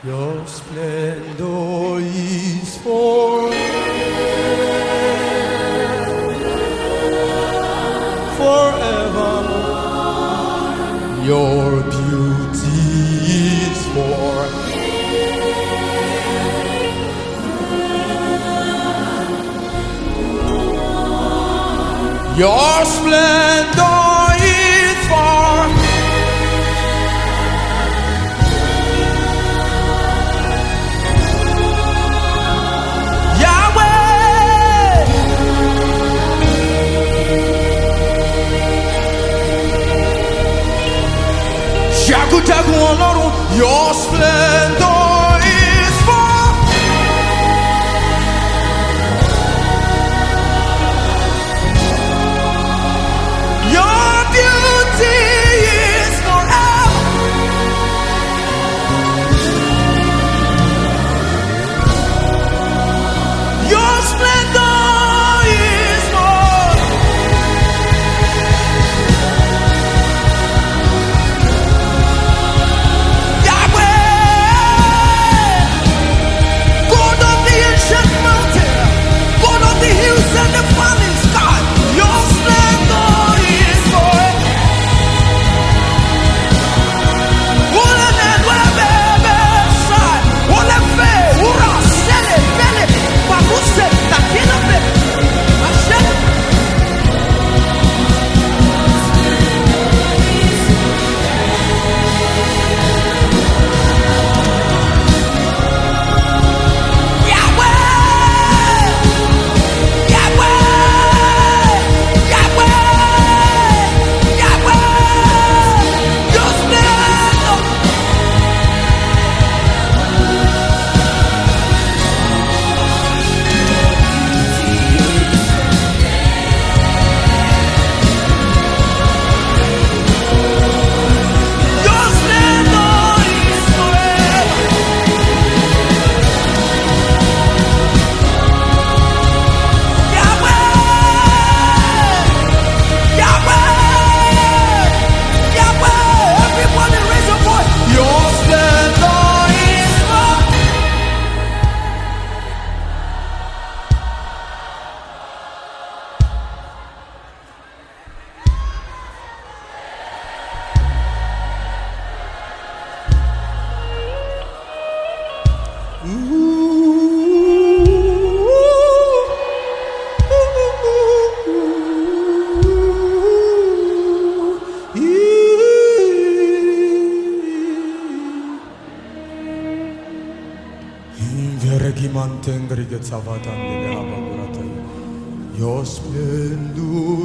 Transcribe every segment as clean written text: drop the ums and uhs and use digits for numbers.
Your splendor is forever, forever. Your beauty is forever. Your splendor is forever. Your splendor is for. Your beauty is forever. Your splendor is for. Your splendor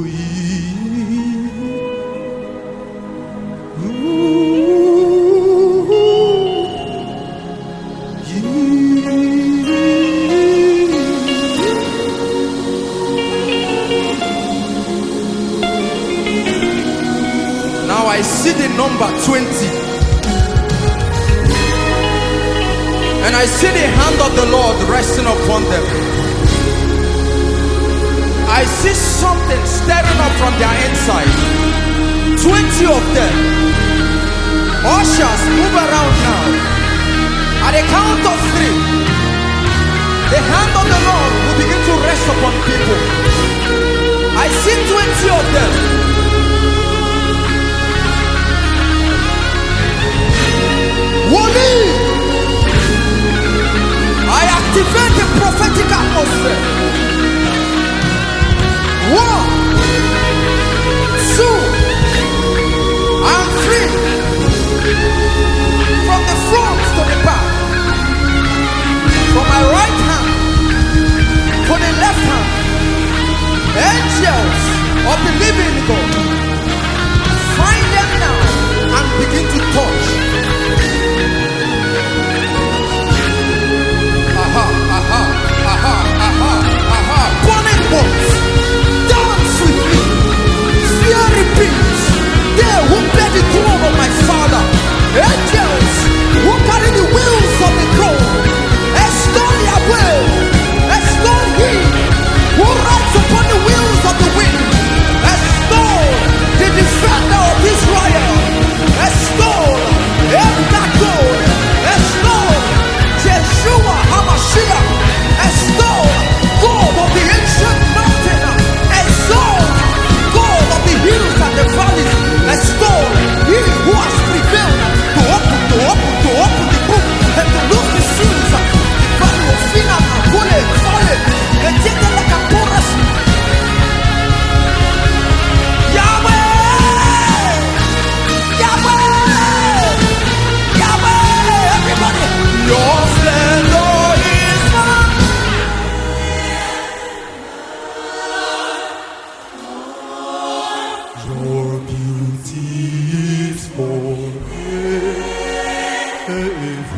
Now I see the number 20. And I see the hand of the Lord resting upon them. I see something stirring up from their inside. 20 of them. Ushers, move around now. At the count of 3, the hand of the Lord will begin to rest upon people. I see 20 of them. Woli! I activate the prophetic atmosphere. 1, 2, and 3. From the front.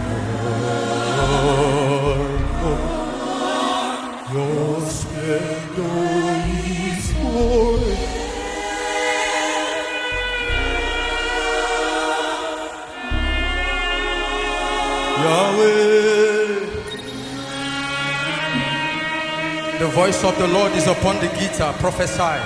Your splendor is holy. Yahweh. The voice of the Lord is upon the guitar. Prophesy.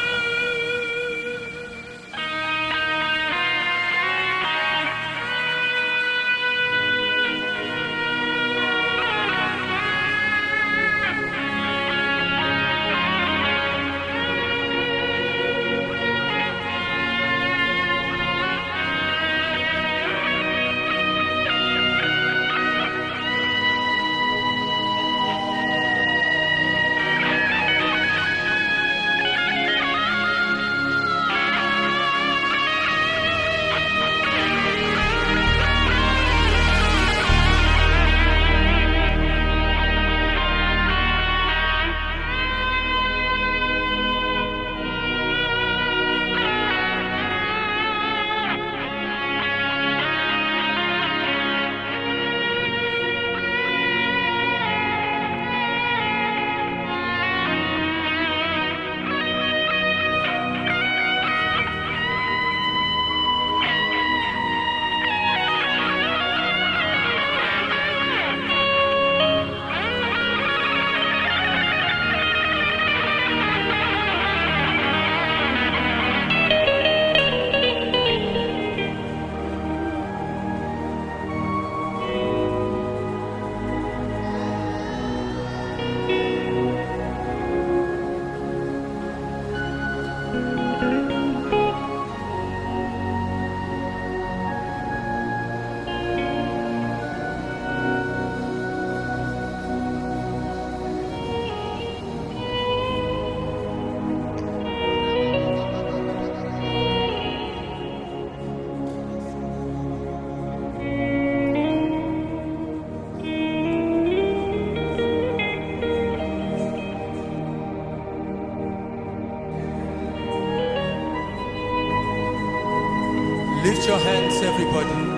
Lift your hands, everybody.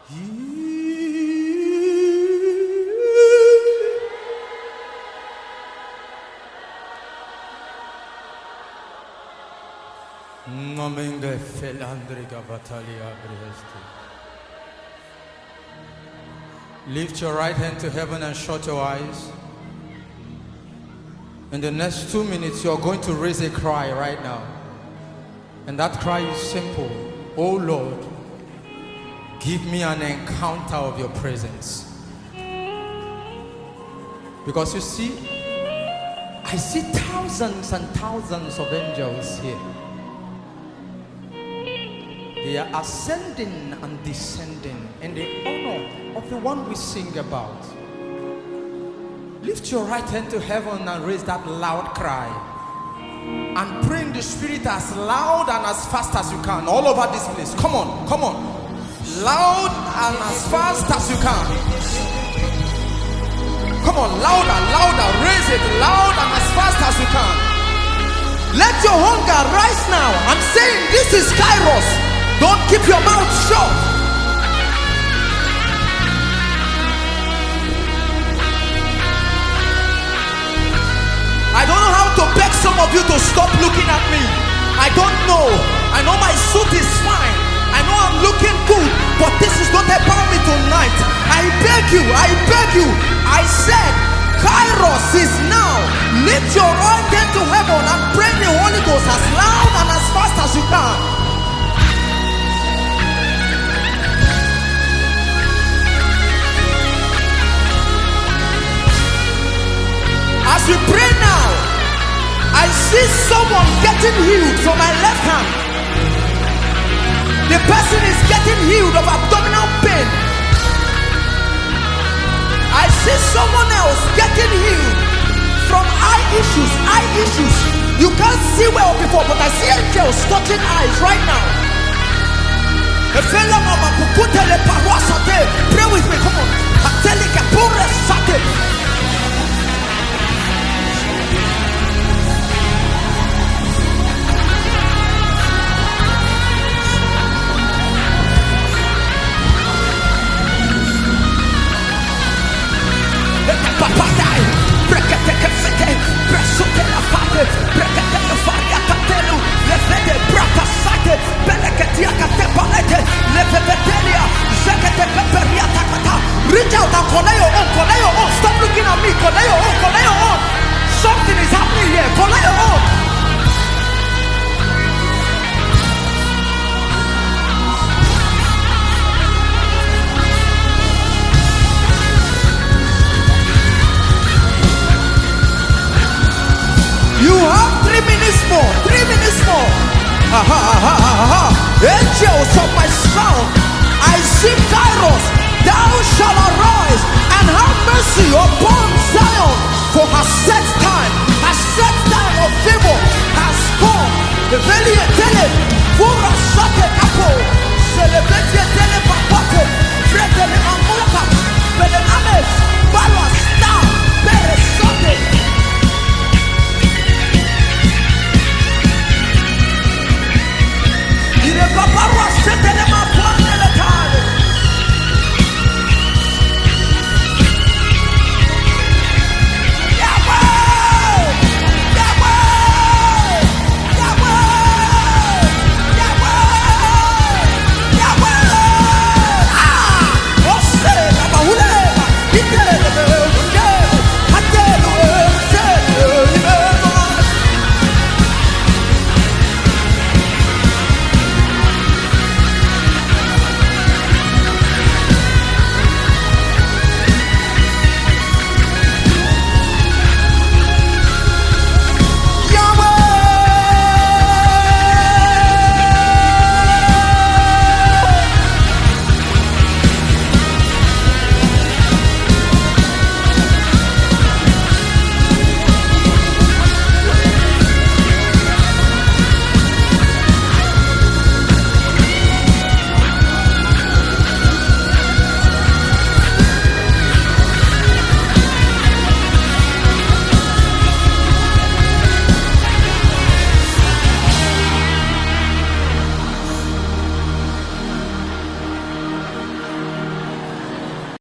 Lift your right hand to heaven and shut your eyes. In the next 2 minutes, you're going to raise a cry right now. And that cry is simple. Oh Lord, give me an encounter of your presence. Because you see, I see thousands and thousands of angels here. They are ascending and descending in the honor of the one we sing about. Lift your right hand to heaven and raise that loud cry. And pray in the spirit as loud and as fast as you can all over this place. Come on, come on. Loud and as fast as you can. Come on, louder, louder. Raise it loud and as fast as you can. Let your hunger rise now. I'm saying this is Kairos. Don't keep your mouth shut. I don't know how to beg some of you to stop looking at me. I don't know. I know my suit is fine. I know I'm looking good, but this is not about me tonight. I beg you, I beg you. I said, Kairos is now. Lift your right hand to heaven and pray the Holy Ghost as loud and as fast as you can. As we pray now, I see someone getting healed from my left hand. The person is getting healed of abdominal pain. I see someone else getting healed from eye issues. Eye issues. You can't see well before, but I see angels touching eyes right now. Pray with me, come on. Reach out and collect your own. Stop looking at me. Collect your own. Something is happening here. Collect your own. You have 3 minutes more. 3 minutes more. Angels of my sound, I see Kairos. Thou shalt arise and have mercy upon Zion, for her set time of favor has come. The very